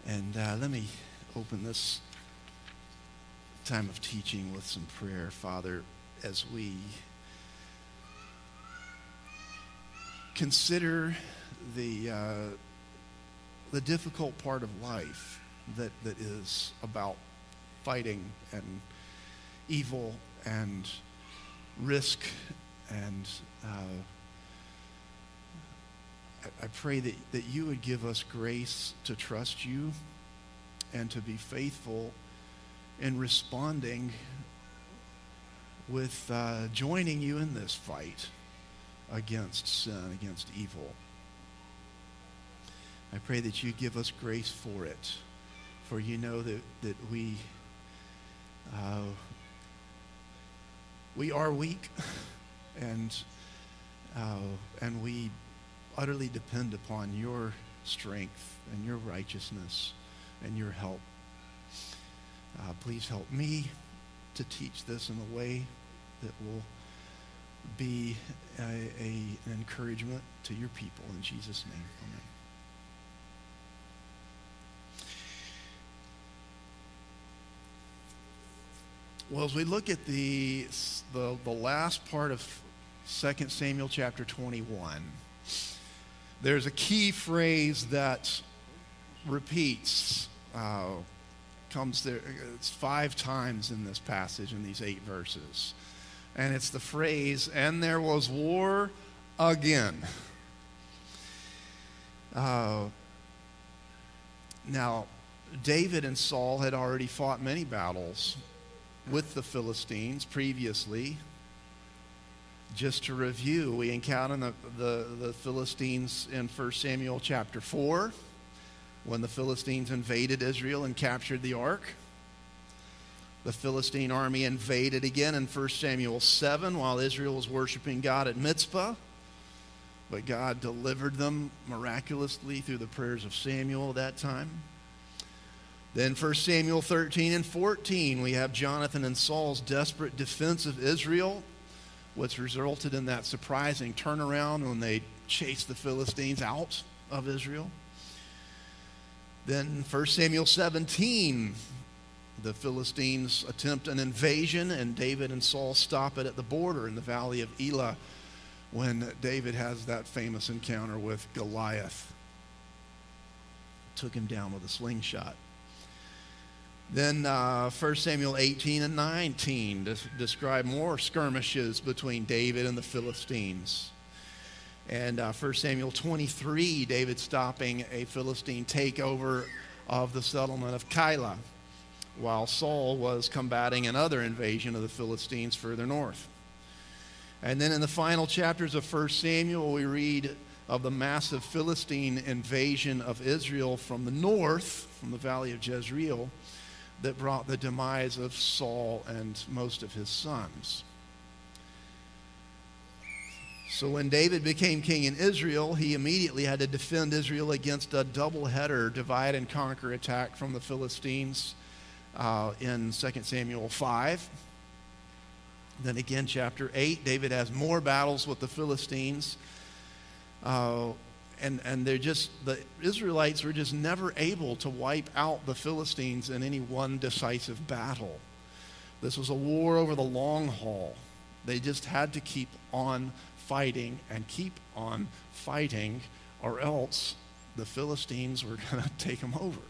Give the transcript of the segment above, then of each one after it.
And let me open this time of teaching with some prayer. Father, as we consider the difficult part of life that is about fighting and evil and risk, and I pray that you would give us grace to trust you and to be faithful in responding with joining you in this fight against sin, against evil. I pray that you give us grace for it, for you know that we are weak, and we utterly depend upon your strength and your righteousness and your help. Please help me to teach this in a way that will be an encouragement to your people. In Jesus' name, amen. Well, as we look at the last part of 2 Samuel chapter 21, there's a key phrase that repeats, comes there. It's 5 times in this passage, in these 8 verses. And it's the phrase, "And there was war again." Now, David and Saul had already fought many battles with the Philistines previously. Just to review, we encounter the Philistines in 1 Samuel chapter 4, when the Philistines invaded Israel and captured the ark. The Philistine army invaded again in 1 Samuel 7 while Israel was worshiping God at Mizpah. But God delivered them miraculously through the prayers of Samuel at that time. Then 1 Samuel 13 and 14, we have Jonathan and Saul's desperate defense of Israel, which resulted in that surprising turnaround when they chased the Philistines out of Israel. Then 1 Samuel 17, the Philistines attempt an invasion, and David and Saul stop it at the border in the valley of Elah when David has that famous encounter with Goliath. Took him down with a slingshot. Then 1 Samuel 18 and 19 describe more skirmishes between David and the Philistines. And 1 Samuel 23, David stopping a Philistine takeover of the settlement of Keilah, while Saul was combating another invasion of the Philistines further north. And then in the final chapters of 1 Samuel, we read of the massive Philistine invasion of Israel from the north, from the valley of Jezreel, that brought the demise of Saul and most of his sons. So when David became king in Israel, he immediately had to defend Israel against a double-header divide and conquer attack from the Philistines in 2 Samuel 5. Then again, chapter 8, David has more battles with the Philistines. And the Israelites were just never able to wipe out the Philistines in any one decisive battle. This was a war over the long haul. They just had to keep on fighting and keep on fighting, or else the Philistines were going to take them over.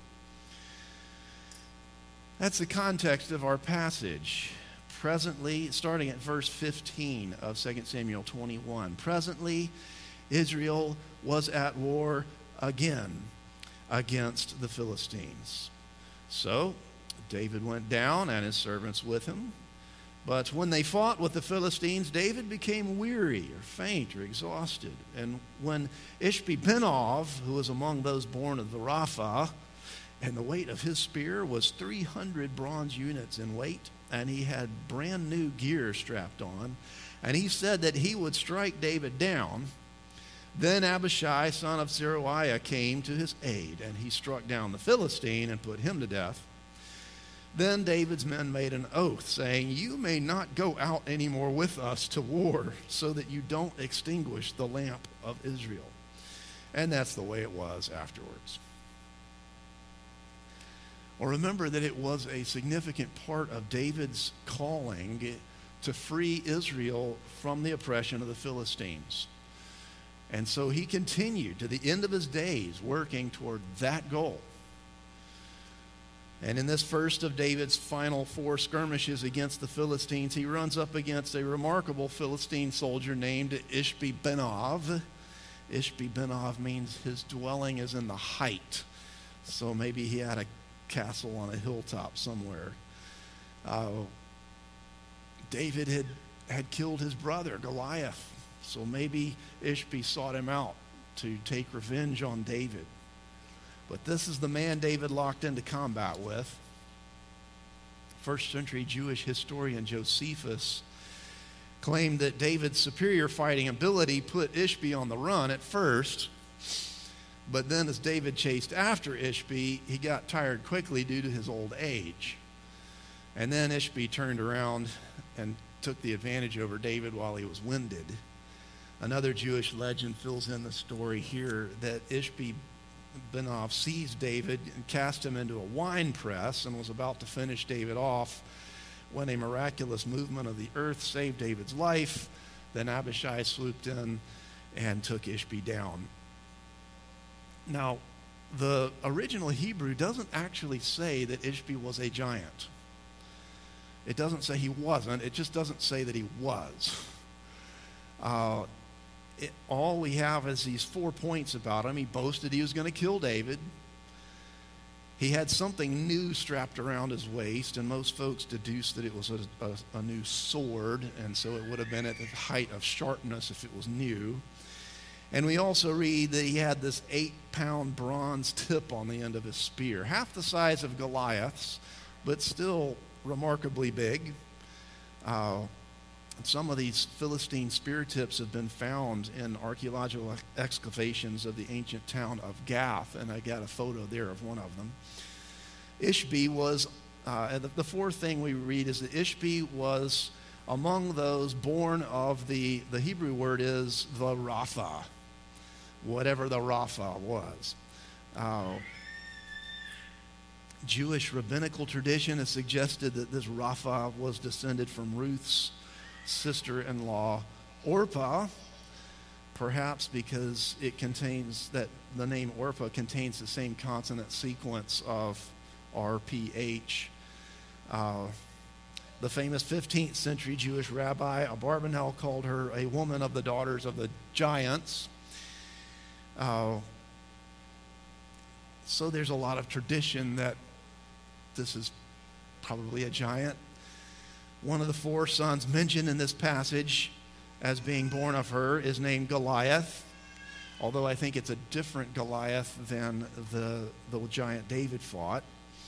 That's the context of our passage. Presently, starting at verse 15 of 2 Samuel 21, presently Israel was at war again against the Philistines. So David went down and his servants with him. But when they fought with the Philistines, David became weary or faint or exhausted. And when Ishbi-Benob, who was among those born of the Rapha, and the weight of his spear was 300 bronze units in weight, and he had brand new gear strapped on, and he said that he would strike David down, then Abishai, son of Zeruiah, came to his aid, and he struck down the Philistine and put him to death. Then David's men made an oath, saying, "You may not go out anymore with us to war, so that you don't extinguish the lamp of Israel." And that's the way it was afterwards. Well, remember that it was a significant part of David's calling to free Israel from the oppression of the Philistines. And so he continued to the end of his days working toward that goal. And in this first of David's final 4 skirmishes against the Philistines, he runs up against a remarkable Philistine soldier named Ishbi-Benob. Ishbi-Benob means his dwelling is in the height. So maybe he had a castle on a hilltop somewhere. David had killed his brother, Goliath. So maybe Ishbi sought him out to take revenge on David. But this is the man David locked into combat with. First century Jewish historian Josephus claimed that David's superior fighting ability put Ishbi on the run at first. But then as David chased after Ishbi, he got tired quickly due to his old age. And then Ishbi turned around and took the advantage over David while he was winded. Another Jewish legend fills in the story here that Ishbi-Benob seized David and cast him into a wine press and was about to finish David off when a miraculous movement of the earth saved David's life. Then Abishai swooped in and took Ishbi down. Now, the original Hebrew doesn't actually say that Ishbi was a giant. It doesn't say he wasn't. It just doesn't say that he was. All we have is these 4 points about him. He boasted he was going to kill David. He had something new strapped around his waist, and most folks deduce that it was a new sword, and so it would have been at the height of sharpness if it was new. And we also read that he had this 8-pound bronze tip on the end of his spear, half the size of Goliath's, but still remarkably big. Some of these Philistine spear tips have been found in archaeological excavations of the ancient town of Gath, and I got a photo there of one of them. Ishbi was, the fourth thing we read is that Ishbi was among those born of the Hebrew word is the Rapha, whatever the Rapha was. Jewish rabbinical tradition has suggested that this Rapha was descended from Ruth's sister-in-law Orpah, perhaps because it contains that the name Orpah contains the same consonant sequence of RPH. The famous 15th century Jewish rabbi Abarbanel called her a woman of the daughters of the giants. So there's a lot of tradition that this is probably a giant. One of the 4 sons mentioned in this passage as being born of her is named Goliath, although I think it's a different Goliath than the giant David fought.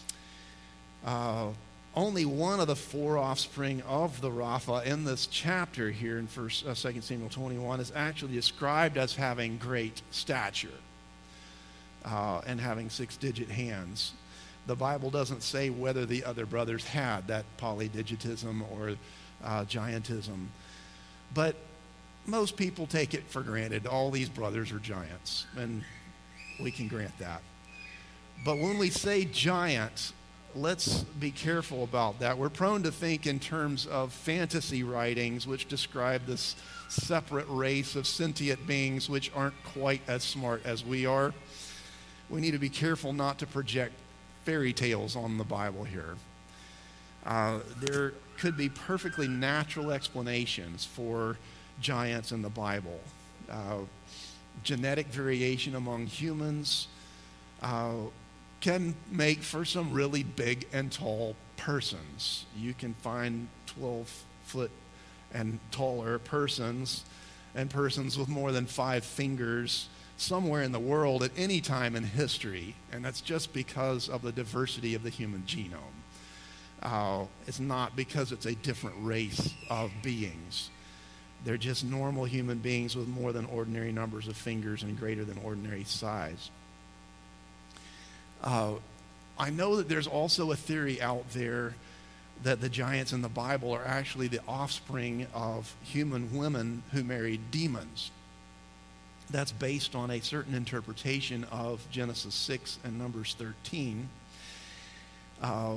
Only one of the 4 offspring of the Rapha in this chapter here in 2 Samuel 21 is actually described as having great stature and having 6-digit hands. The Bible doesn't say whether the other brothers had that polydigitism or giantism. But most people take it for granted. All these brothers are giants, and we can grant that. But when we say giant, let's be careful about that. We're prone to think in terms of fantasy writings which describe this separate race of sentient beings which aren't quite as smart as we are. We need to be careful not to project fairy tales on the Bible here. There could be perfectly natural explanations for giants in the Bible. Genetic variation among humans can make for some really big and tall persons. You can find 12-foot and taller persons and persons with more than 5 fingers somewhere in the world at any time in history, and that's just because of the diversity of the human genome. It's not because it's a different race of beings. They're just normal human beings with more than ordinary numbers of fingers and greater than ordinary size. I know that there's also a theory out there that the giants in the Bible are actually the offspring of human women who married demons. That's based on a certain interpretation of Genesis 6 and Numbers 13. I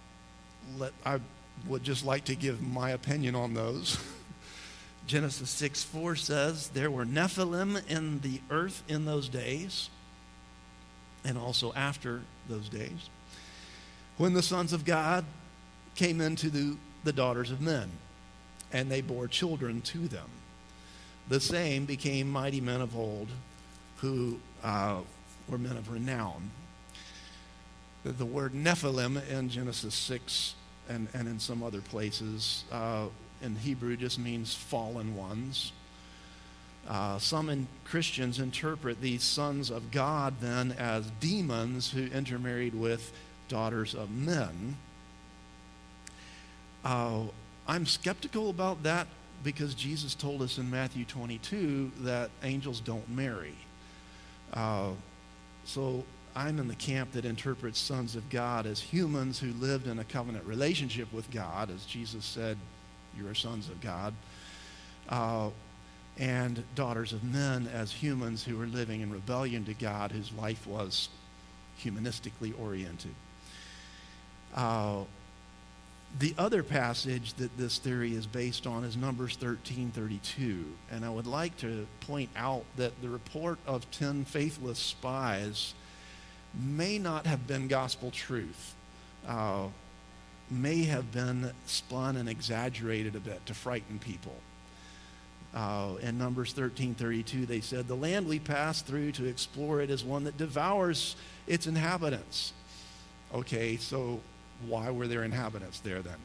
would just like to give my opinion on those. Genesis 6:4 says, there were Nephilim in the earth in those days, and also after those days, when the sons of God came into the daughters of men, and they bore children to them. The same became mighty men of old, who were men of renown. The word Nephilim in Genesis 6 and in some other places in Hebrew just means fallen ones. Some Christians interpret these sons of God then as demons who intermarried with daughters of men. I'm skeptical about that because Jesus told us in Matthew 22 that angels don't marry. So I'm in the camp that interprets sons of God as humans who lived in a covenant relationship with God, as Jesus said, you are sons of God, and daughters of men as humans who were living in rebellion to God, whose life was humanistically oriented. The other passage that this theory is based on is Numbers 13:32, and I would like to point out that the report of 10 faithless spies may not have been gospel truth, may have been spun and exaggerated a bit to frighten people. In Numbers 13:32, they said, the land we passed through to explore it is one that devours its inhabitants. Okay, so why were there inhabitants there then?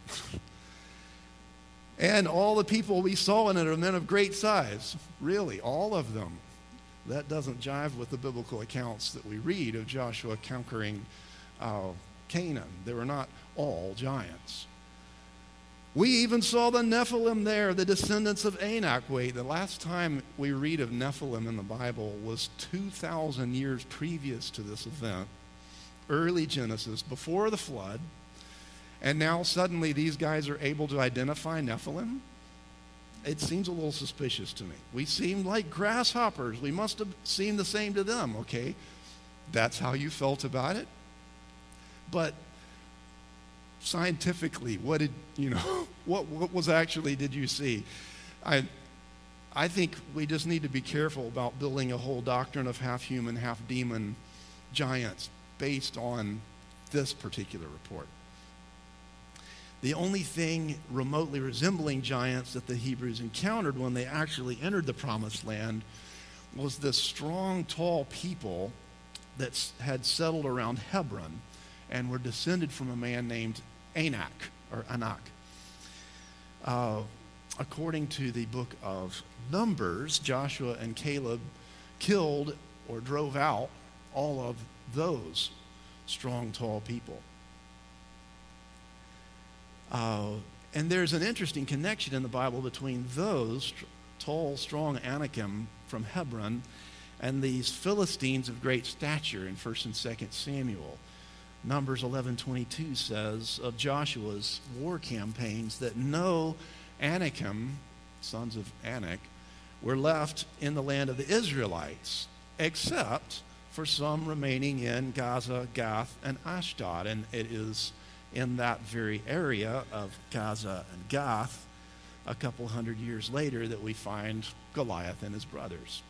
And all the people we saw in it are men of great size. Really, all of them. That doesn't jive with the biblical accounts that we read of Joshua conquering Canaan. They were not all giants. We even saw the Nephilim there, the descendants of Anak. Wait, the last time we read of Nephilim in the Bible was 2,000 years previous to this event. Early Genesis, before the flood. And now suddenly these guys are able to identify Nephilim? It seems a little suspicious to me. We seemed like grasshoppers. We must have seemed the same to them, okay? That's how you felt about it? But scientifically, what was actually did you see? I think we just need to be careful about building a whole doctrine of half human, half demon giants based on this particular report. The only thing remotely resembling giants that the Hebrews encountered when they actually entered the Promised Land was this strong, tall people that had settled around Hebron and were descended from a man named Anak. According to the book of Numbers, Joshua and Caleb killed or drove out all of those strong, tall people. And there's an interesting connection in the Bible between those tall, strong Anakim from Hebron and these Philistines of great stature in 1 and 2 Samuel. Numbers 11:22 says of Joshua's war campaigns that no Anakim, sons of Anak, were left in the land of the Israelites, except for some remaining in Gaza, Gath, and Ashdod. And it is in that very area of Gaza and Gath, a couple hundred years later, that we find Goliath and his brothers.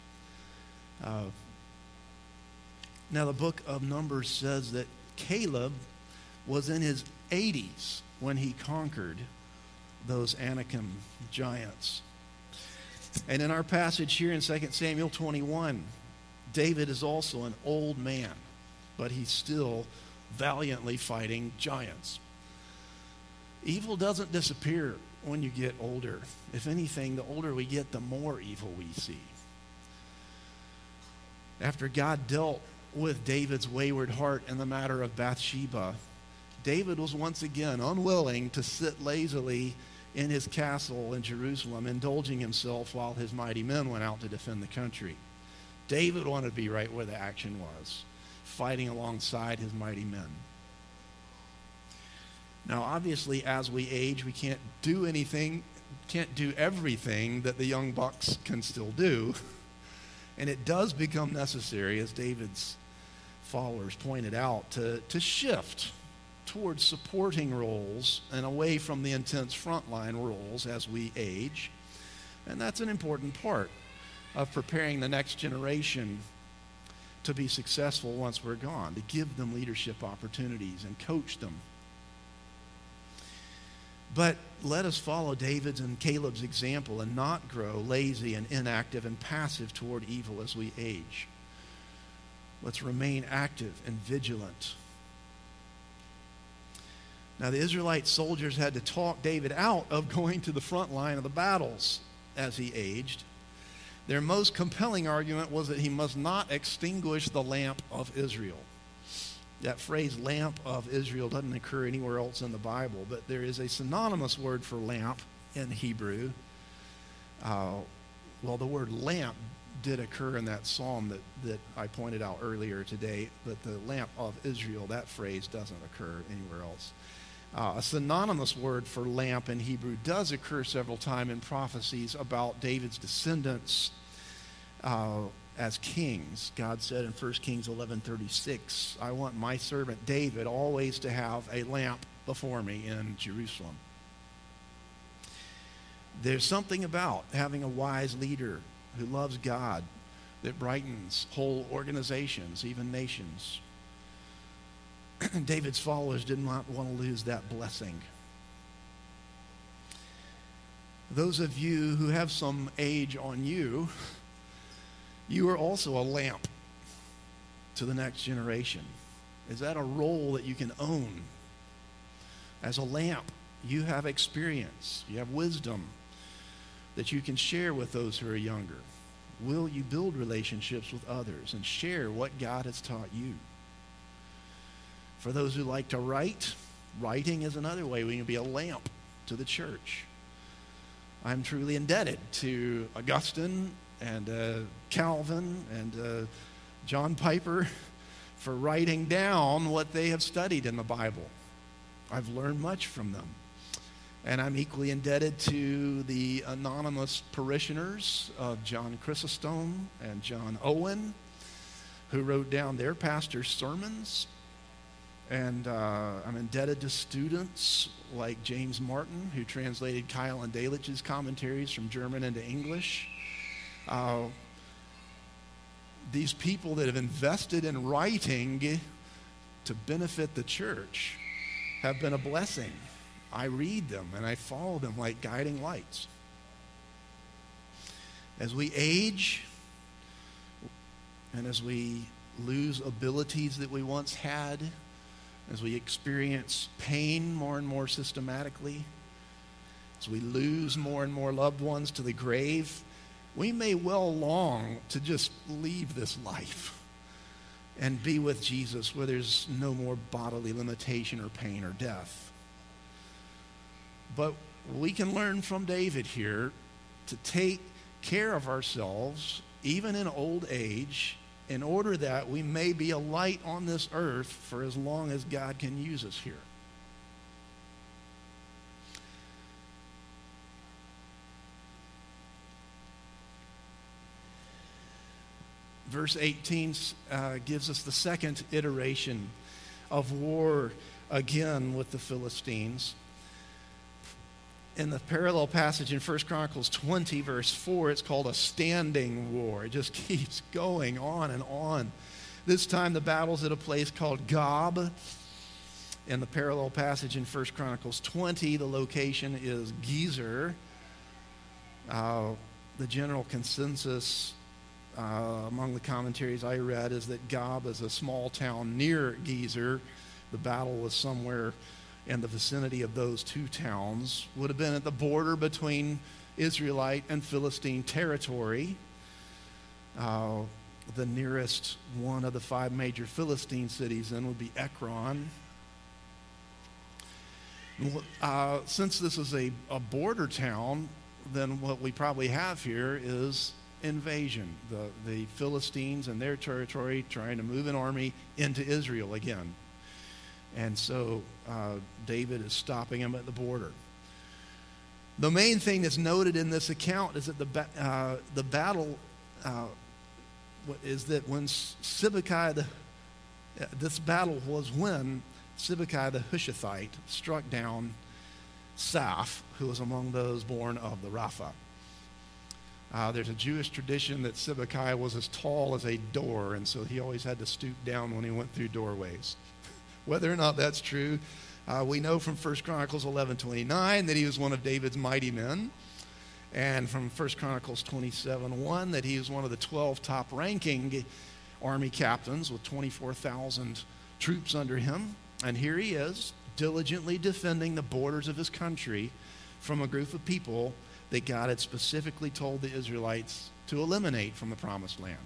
Now, the book of Numbers says that Caleb was in his 80s when he conquered those Anakim giants. And in our passage here in 2 Samuel 21, David is also an old man, but he's still valiantly fighting giants. Evil doesn't disappear when you get older. If anything, the older we get, the more evil we see. After God dealt with David's wayward heart in the matter of Bathsheba, David was once again unwilling to sit lazily in his castle in Jerusalem, indulging himself while his mighty men went out to defend the country. David wanted to be right where the action was, fighting alongside his mighty men. Now, obviously, as we age, we can't do everything that the young bucks can still do. And it does become necessary, as David's followers pointed out, to shift towards supporting roles and away from the intense frontline roles as we age. And that's an important part of preparing the next generation to be successful once we're gone, to give them leadership opportunities and coach them. But let us follow David's and Caleb's example and not grow lazy and inactive and passive toward evil as we age. Let's remain active and vigilant. Now, the Israelite soldiers had to talk David out of going to the front line of the battles as he aged. Their most compelling argument was that he must not extinguish the lamp of Israel. That phrase, lamp of Israel, doesn't occur anywhere else in the Bible, but there is a synonymous word for lamp in Hebrew. Well, the word lamp did occur in that psalm that I pointed out earlier today, but the lamp of Israel, that phrase doesn't occur anywhere else. A synonymous word for lamp in Hebrew does occur several times in prophecies about David's descendants as kings. God said in 1 Kings 11:36, I want my servant David always to have a lamp before me in Jerusalem. There's something about having a wise leader who loves God that brightens whole organizations, even nations. David's followers did not want to lose that blessing. Those of you who have some age on you, you are also a lamp to the next generation. Is that a role that you can own? As a lamp, you have experience, you have wisdom that you can share with those who are younger. Will you build relationships with others and share what God has taught you? For those who like to write, writing is another way we can be a lamp to the church. I'm truly indebted to Augustine and Calvin and John Piper for writing down what they have studied in the Bible. I've learned much from them. And I'm equally indebted to the anonymous parishioners of John Chrysostom and John Owen, who wrote down their pastor's sermons. And I'm indebted to students like James Martin, who translated Kyle and Delitzsch's commentaries from German into English. These people that have invested in writing to benefit the church have been a blessing. I read them and I follow them like guiding lights. As we age and as we lose abilities that we once had, as we experience pain more and more systematically, as we lose more and more loved ones to the grave, we may well long to just leave this life and be with Jesus where there's no more bodily limitation or pain or death. But we can learn from David here to take care of ourselves, even in old age, in order that we may be a light on this earth for as long as God can use us here. Verse 18 gives us the second iteration of war again with the Philistines. In the parallel passage in 1 Chronicles 20, verse 4, it's called a standing war. It just keeps going on and on. This time the battle's at a place called Gob. In the parallel passage in 1 Chronicles 20, the location is Gezer. The general consensus among the commentaries I read is that Gob is a small town near Gezer. The battle was somewhere in the vicinity of those two towns. Would have been at the border between Israelite and Philistine territory. The nearest one of the 5 major Philistine cities then would be Ekron. Since this is a border town, then what we probably have here is invasion. The Philistines and their territory trying to move an army into Israel again. And so David is stopping him at the border. The main thing that's noted in this account is that the battle is that when Sibbecai, this battle was when Sibbecai the Hushathite struck down Saph, who was among those born of the Rapha. There's a Jewish tradition that Sibbecai was as tall as a door, and so he always had to stoop down when he went through doorways. Whether or not that's true, we know from 1 Chronicles 11:29 that he was one of David's mighty men, and from 1 Chronicles 27:1 that he was one of the 12 top-ranking army captains with 24,000 troops under him. And here he is, diligently defending the borders of his country from a group of people that God had specifically told the Israelites to eliminate from the Promised Land.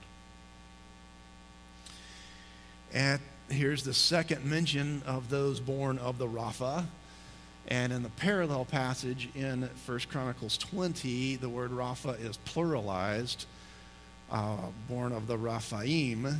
And here's the second mention of those born of the Rapha. And in the parallel passage in 1 Chronicles 20, the word Rapha is pluralized, born of the Raphaim.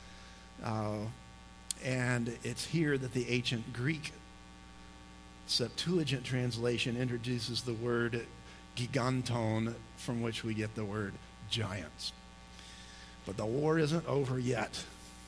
And it's here that the ancient Greek Septuagint translation introduces the word giganton, from which we get the word giants. But the war isn't over yet.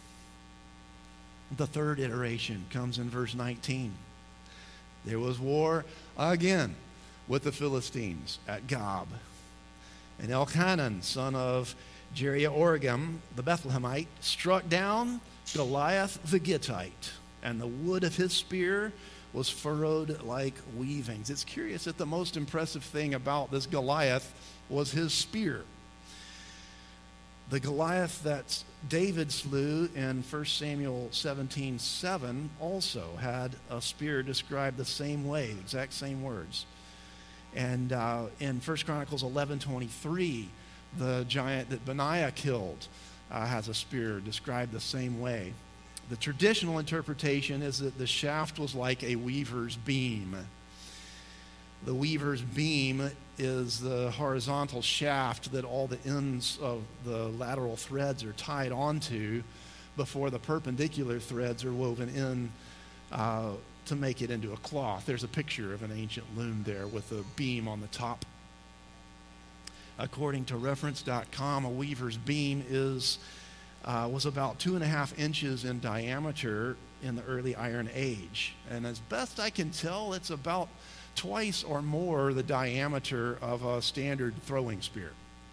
The third iteration comes in verse 19. There was war again with the Philistines at Gob. And Elchanan, son of Jeroboam, the Bethlehemite, struck down Goliath the Gittite, and the wood of his spear was furrowed like weavings. It's curious that the most impressive thing about this Goliath was his spear. The Goliath that David slew in 1 Samuel 17:7 also had a spear described the same way, exact same words. And in 1 Chronicles 11:23, the giant that Benaiah killed has a spear described the same way. The traditional interpretation is that the shaft was like a weaver's beam. The weaver's beam is the horizontal shaft that all the ends of the lateral threads are tied onto before the perpendicular threads are woven in to make it into a cloth. There's a picture of an ancient loom there with a beam on the top. According to reference.com, a weaver's beam was about 2.5 inches in diameter in the early Iron Age. And as best I can tell, it's about twice or more the diameter of a standard throwing spear.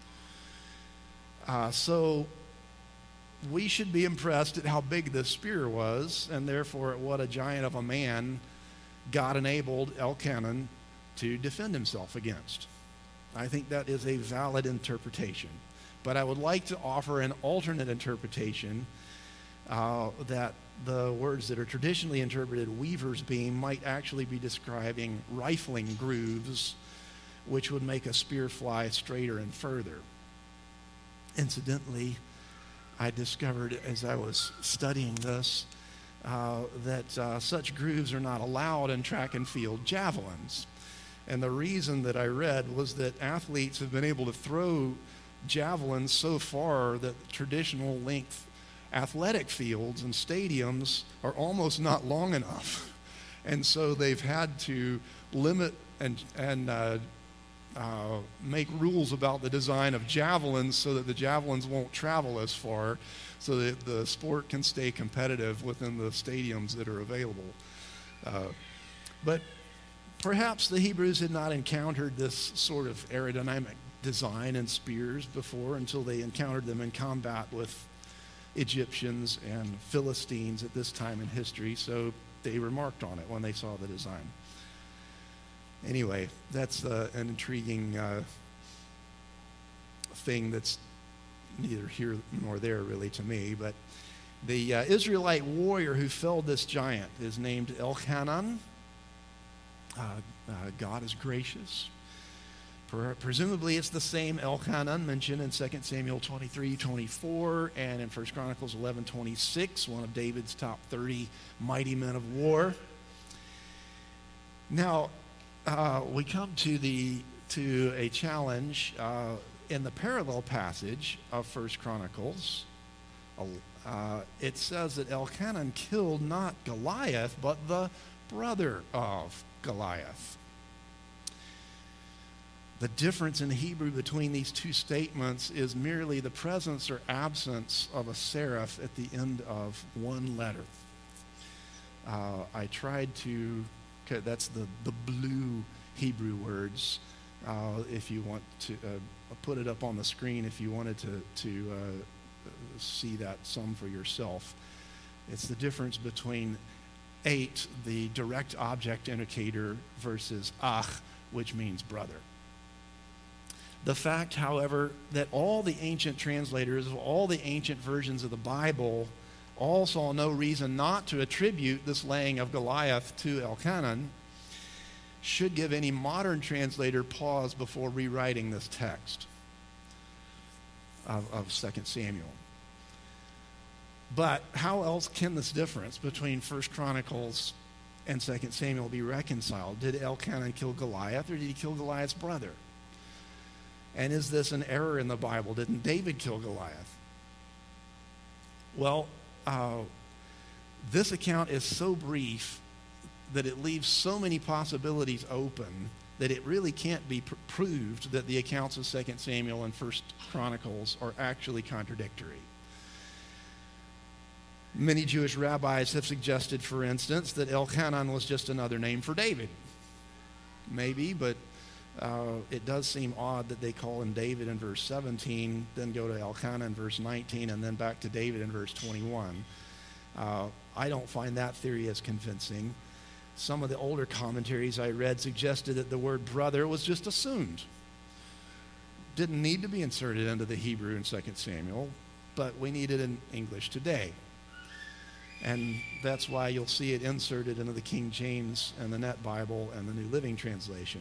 So we should be impressed at how big this spear was, and therefore at what a giant of a man God enabled Elchanan to defend himself against. I think that is a valid interpretation. But I would like to offer an alternate interpretation that the words that are traditionally interpreted weaver's beam might actually be describing rifling grooves, which would make a spear fly straighter and further. Incidentally, I discovered as I was studying this that such grooves are not allowed in track and field javelins. And the reason that I read was that athletes have been able to throw javelins so far that traditional length athletic fields and stadiums are almost not long enough. And so they've had to limit and make rules about the design of javelins so that the javelins won't travel as far, so that the sport can stay competitive within the stadiums that are available. But perhaps the Hebrews had not encountered this sort of aerodynamic design in spears before until they encountered them in combat with Egyptians and Philistines at this time in history, so they remarked on it when they saw the design. Anyway, that's an intriguing thing that's neither here nor there really to me, but the Israelite warrior who felled this giant is named Elchanan. God is gracious. Presumably it's the same Elchanan mentioned in 2 Samuel 23:24 and in 1 Chronicles 11:26, one of David's top 30 mighty men of war. Now, we come to a challenge in the parallel passage of 1 Chronicles. It says that Elchanan killed not Goliath, but the brother of Goliath. The difference in Hebrew between these two statements is merely the presence or absence of a serif at the end of one letter. I tried to, that's the blue Hebrew words. If you want to put it up on the screen, if you wanted to see that some for yourself. It's the difference between 8, the direct object indicator, versus ach, which means brother. The fact, however, that all the ancient translators of all the ancient versions of the Bible all saw no reason not to attribute this laying of Goliath to Elchanan should give any modern translator pause before rewriting this text of 2 Samuel. But how else can this difference between 1 Chronicles and 2 Samuel be reconciled? Did Elchanan kill Goliath, or did he kill Goliath's brother? And is this an error in the Bible? Didn't David kill Goliath? Well, this account is so brief that it leaves so many possibilities open that it really can't be proved that the accounts of 2 Samuel and 1 Chronicles are actually contradictory. Many Jewish rabbis have suggested, for instance, that Elchanan was just another name for David. Maybe, but it does seem odd that they call him David in verse 17, then go to Elkanah in verse 19, and then back to David in verse 21. I don't find that theory as convincing. Some of the older commentaries I read suggested that the word brother was just assumed. Didn't need to be inserted into the Hebrew in 2 Samuel, but we need it in English today. And that's why you'll see it inserted into the King James and the Net Bible and the New Living Translation.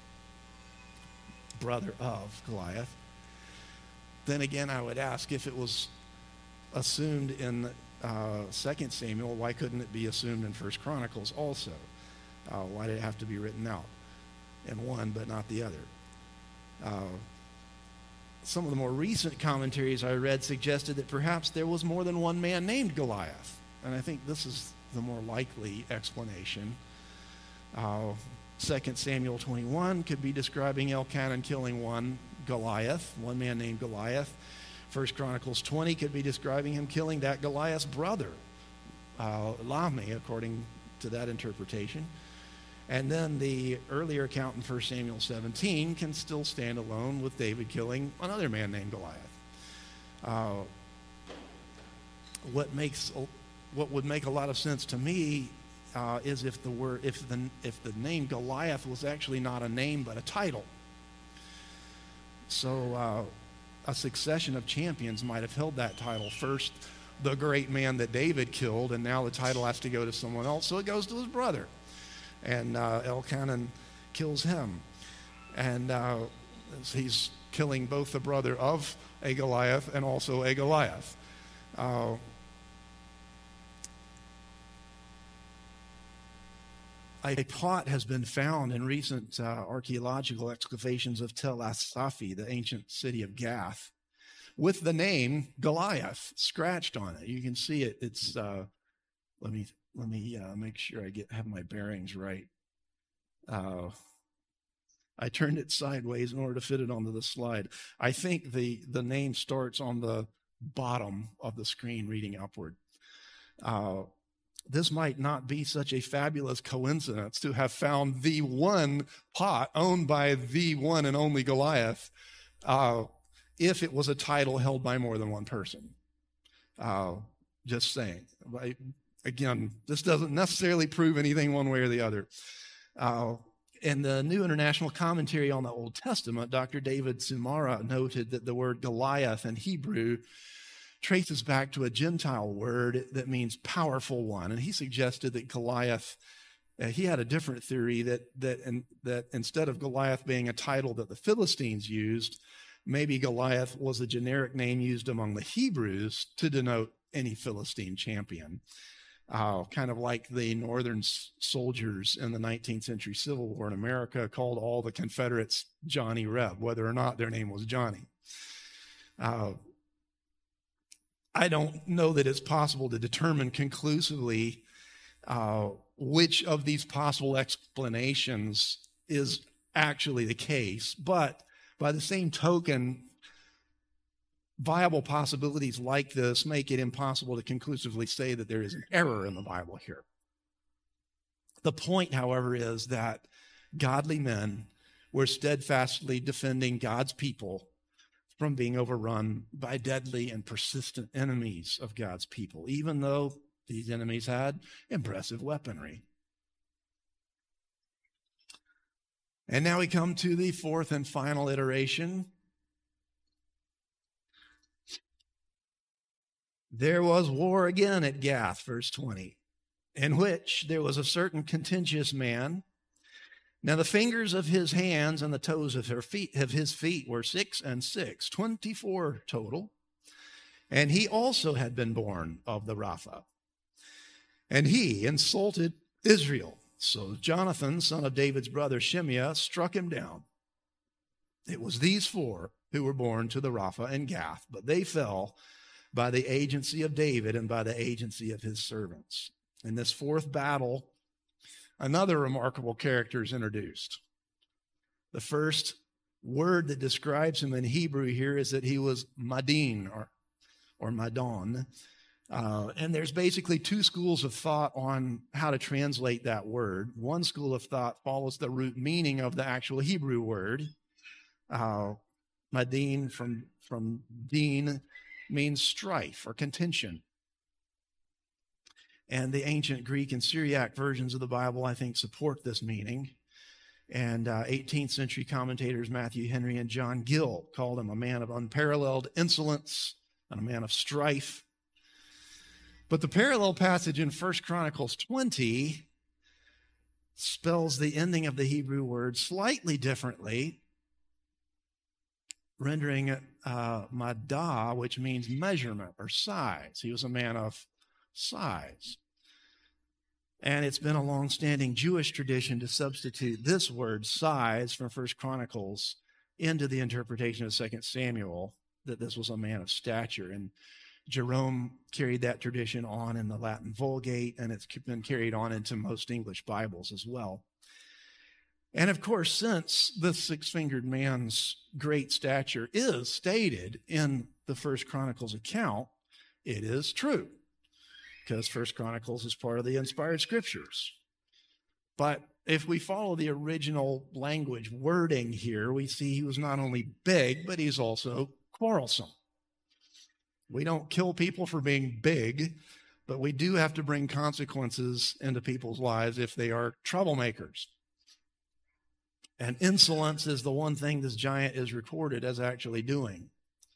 Brother of Goliath. Then again, I would ask, if it was assumed in 2 Samuel, why couldn't it be assumed in 1 Chronicles also? Why did it have to be written out in one but not the other? Some of the more recent commentaries I read suggested that perhaps there was more than one man named Goliath. And I think this is the more likely explanation. 2 Samuel 21 could be describing Elchanan killing one man named Goliath. 1 Chronicles 20 could be describing him killing that Goliath's brother, Lahmi, according to that interpretation. And then the earlier account in 1 Samuel 17 can still stand alone with David killing another man named Goliath. What would make a lot of sense to me is if the name Goliath was actually not a name but a title. So a succession of champions might have held that title. First, the great man that David killed, and now the title has to go to someone else, so it goes to his brother. And Elchanan kills him. And he's killing both the brother of a Goliath and also a Goliath. A plot has been found in recent archaeological excavations of Tel Assafi, the ancient city of Gath, with the name Goliath scratched on it. You can see it. It's let me make sure I have my bearings right. I turned it sideways in order to fit it onto the slide. I think the name starts on the bottom of the screen, reading upward. This might not be such a fabulous coincidence to have found the one pot owned by the one and only Goliath, if it was a title held by more than one person. Just saying. Again, this doesn't necessarily prove anything one way or the other. In the New International Commentary on the Old Testament, Dr. David Sumara noted that the word Goliath in Hebrew traces back to a Gentile word that means powerful one. And he suggested that Goliath, he had a different theory that instead of Goliath being a title that the Philistines used, maybe Goliath was a generic name used among the Hebrews to denote any Philistine champion. Kind of like the Northern soldiers in the 19th century Civil War in America called all the Confederates Johnny Reb, whether or not their name was Johnny. I don't know that it's possible to determine conclusively which of these possible explanations is actually the case, but by the same token, viable possibilities like this make it impossible to conclusively say that there is an error in the Bible here. The point, however, is that godly men were steadfastly defending God's people from being overrun by deadly and persistent enemies of God's people, even though these enemies had impressive weaponry. And now we come to the fourth and final iteration. There was war again at Gath, verse 20, in which there was a certain contentious man. Now the fingers of his hands and the toes of his feet were 6 and 6, 24 total. And he also had been born of the Rapha. And he insulted Israel. So Jonathan, son of David's brother Shimeah, struck him down. It was these four who were born to the Rapha and Gath, but they fell by the agency of David and by the agency of his servants. In this fourth battle, another remarkable character is introduced. The first word that describes him in Hebrew here is that he was Madin, or Madon. And there's basically two schools of thought on how to translate that word. One school of thought follows the root meaning of the actual Hebrew word. Madin from din means strife or contention. And the ancient Greek and Syriac versions of the Bible, I think, support this meaning. And 18th century commentators Matthew Henry and John Gill called him a man of unparalleled insolence and a man of strife. But the parallel passage in 1 Chronicles 20 spells the ending of the Hebrew word slightly differently, rendering it madah, which means measurement or size. He was a man of size. And it's been a long-standing Jewish tradition to substitute this word, size, from 1 Chronicles into the interpretation of 2 Samuel, that this was a man of stature. And Jerome carried that tradition on in the Latin Vulgate, and it's been carried on into most English Bibles as well. And of course, since the six-fingered man's great stature is stated in the First Chronicles account, it is true, because First Chronicles is part of the inspired scriptures. But if we follow the original language wording here, we see he was not only big, but he's also quarrelsome. We don't kill people for being big, but we do have to bring consequences into people's lives if they are troublemakers. And insolence is the one thing this giant is recorded as actually doing.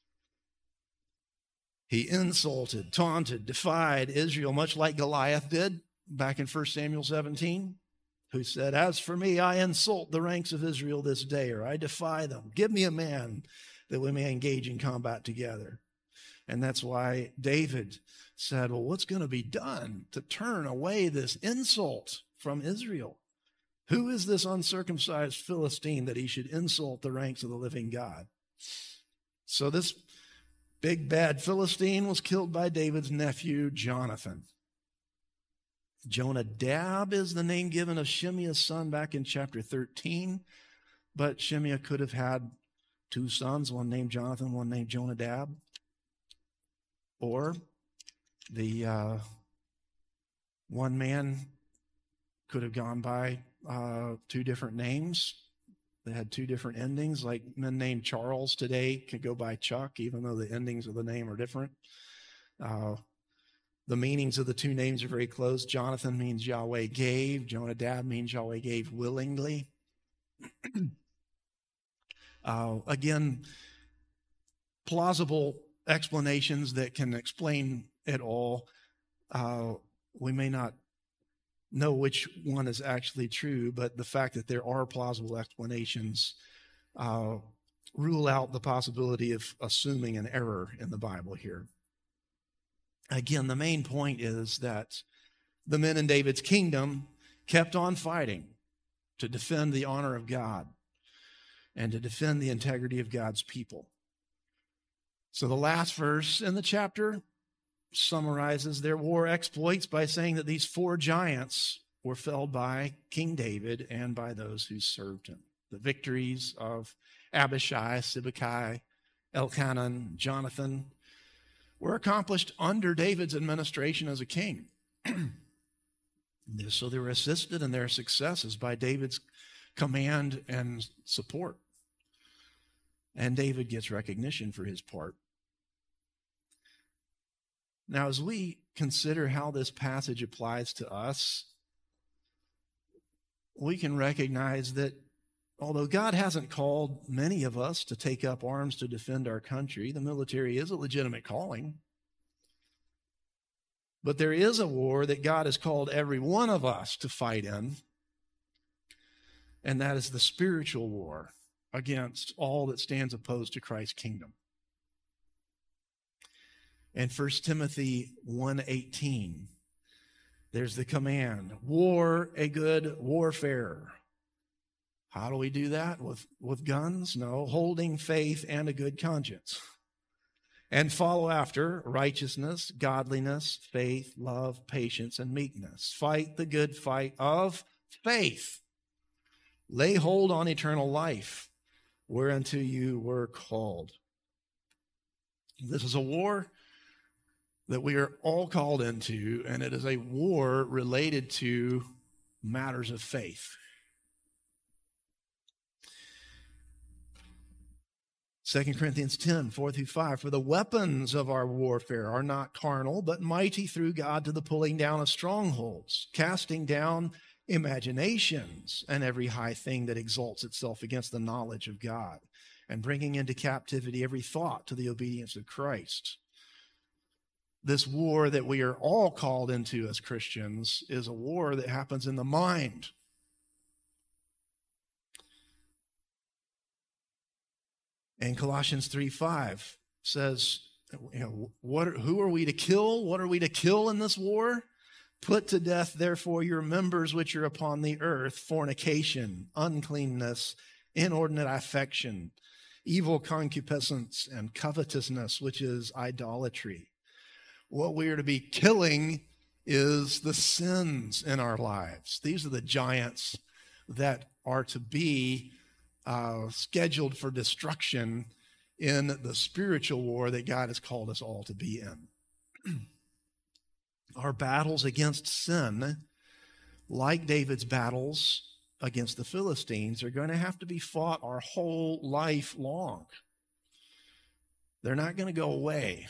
He insulted, taunted, defied Israel, much like Goliath did back in 1 Samuel 17, who said, "As for me, I insult the ranks of Israel this day," or "I defy them. Give me a man that we may engage in combat together." And that's why David said, well, what's going to be done to turn away this insult from Israel? Who is this uncircumcised Philistine that he should insult the ranks of the living God? So this big bad Philistine was killed by David's nephew, Jonathan. Jonadab is the name given of Shimeah's son back in chapter 13. But Shimeah could have had two sons, one named Jonathan, one named Jonadab. Or the one man could have gone by two different names. They had two different endings, like men named Charles today could go by Chuck, even though the endings of the name are different. The meanings of the two names are very close. Jonathan means Yahweh gave. Jonadab means Yahweh gave willingly. Again, plausible explanations that can explain it all. We may not know which one is actually true, but the fact that there are plausible explanations rule out the possibility of assuming an error in the Bible here. Again, the main point is that the men in David's kingdom kept on fighting to defend the honor of God and to defend the integrity of God's people. So the last verse in the chapter summarizes their war exploits by saying that these four giants were felled by King David and by those who served him. The victories of Abishai, Sibbecai, Elchanan, Jonathan were accomplished under David's administration as a king. So they were assisted in their successes by David's command and support. And David gets recognition for his part. Now, as we consider how this passage applies to us, we can recognize that although God hasn't called many of us to take up arms to defend our country, the military is a legitimate calling. But there is a war that God has called every one of us to fight in, and that is the spiritual war against all that stands opposed to Christ's kingdom. In 1 Timothy 1:18, there's the command, war a good warfare. How do we do that? With guns? No, holding faith and a good conscience. And follow after righteousness, godliness, faith, love, patience, and meekness. Fight the good fight of faith. Lay hold on eternal life, whereunto you were called. This is a war that we are all called into, and it is a war related to matters of faith. 2 Corinthians 10, 4-5, for the weapons of our warfare are not carnal, but mighty through God to the pulling down of strongholds, casting down imaginations and every high thing that exalts itself against the knowledge of God, and bringing into captivity every thought to the obedience of Christ. This war that we are all called into as Christians is a war that happens in the mind. And Colossians 3:5 says, who are we to kill? What are we to kill in this war? Put to death, therefore, your members which are upon the earth, fornication, uncleanness, inordinate affection, evil concupiscence, and covetousness, which is idolatry. What we are to be killing is the sins in our lives. These are the giants that are to be scheduled for destruction in the spiritual war that God has called us all to be in. Our battles against sin, like David's battles against the Philistines, are going to have to be fought our whole life long. They're not going to go away.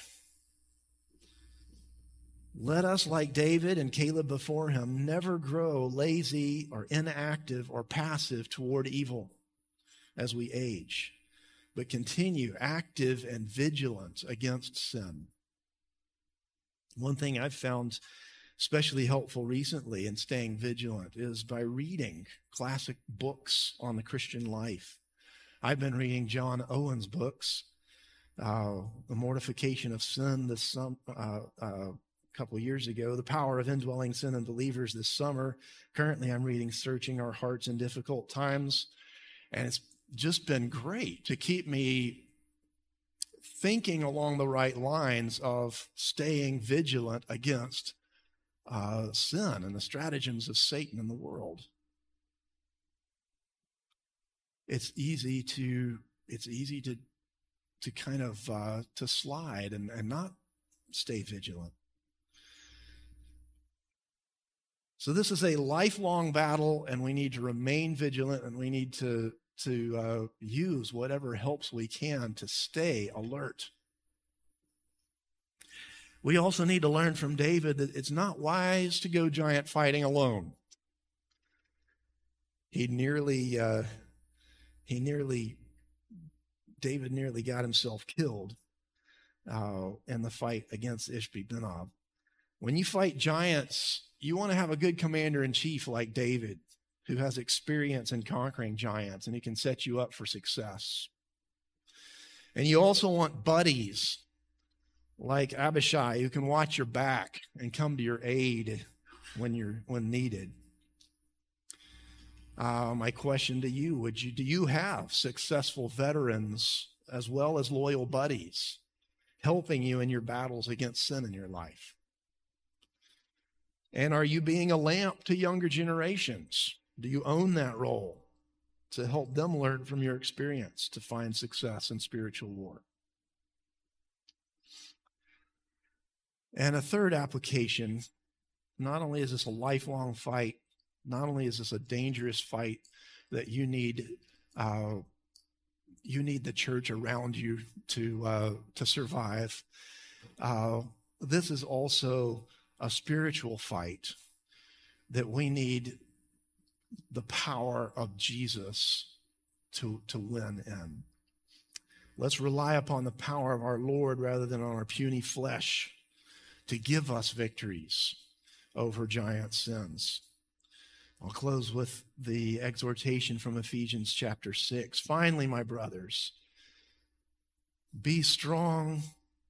Let us, like David and Caleb before him, never grow lazy or inactive or passive toward evil as we age, but continue active and vigilant against sin. One thing I've found especially helpful recently in staying vigilant is by reading classic books on the Christian life. I've been reading John Owen's books, The Mortification of Sin a couple of years ago, The Power of Indwelling Sin in Believers this summer. Currently, I'm reading Searching Our Hearts in Difficult Times, and it's just been great to keep me thinking along the right lines of staying vigilant against sin and the stratagems of Satan in the world. It's easy to kind of to slide and not stay vigilant. So this is a lifelong battle, and we need to remain vigilant, and we need to use whatever helps we can to stay alert. We also need to learn from David that it's not wise to go giant fighting alone. David nearly got himself killed in the fight against Ishbi-Benob. When you fight giants, you want to have a good commander-in-chief like David, who has experience in conquering giants, and he can set you up for success. And you also want buddies like Abishai, who can watch your back and come to your aid when needed. My question to you, do you have successful veterans as well as loyal buddies helping you in your battles against sin in your life? And are you being a lamp to younger generations? Do you own that role to help them learn from your experience to find success in spiritual war? And a third application not only is this a lifelong fight, not only is this a dangerous fight that you need the church around you to survive. This is also a spiritual fight that we need the power of Jesus to win in. Let's rely upon the power of our Lord rather than on our puny flesh to give us victories over giant sins. I'll close with the exhortation from Ephesians chapter 6. Finally, my brothers, be strong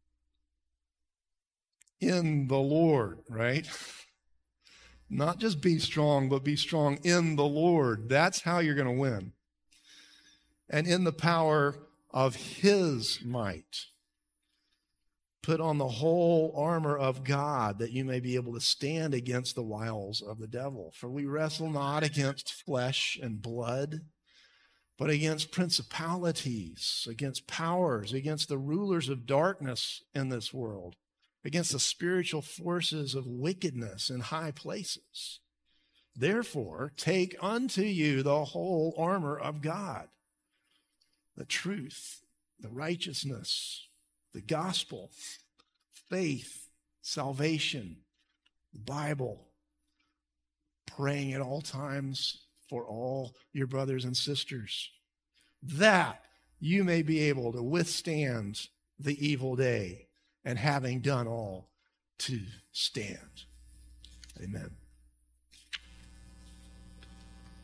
in the Lord, right? Not just be strong, but be strong in the Lord. That's how you're going to win. And in the power of his might. Put on the whole armor of God that you may be able to stand against the wiles of the devil. For we wrestle not against flesh and blood, but against principalities, against powers, against the rulers of darkness in this world, against the spiritual forces of wickedness in high places. Therefore, take unto you the whole armor of God, the truth, the righteousness, the gospel, faith, salvation, the Bible, praying at all times for all your brothers and sisters, that you may be able to withstand the evil day, and having done all, to stand. Amen.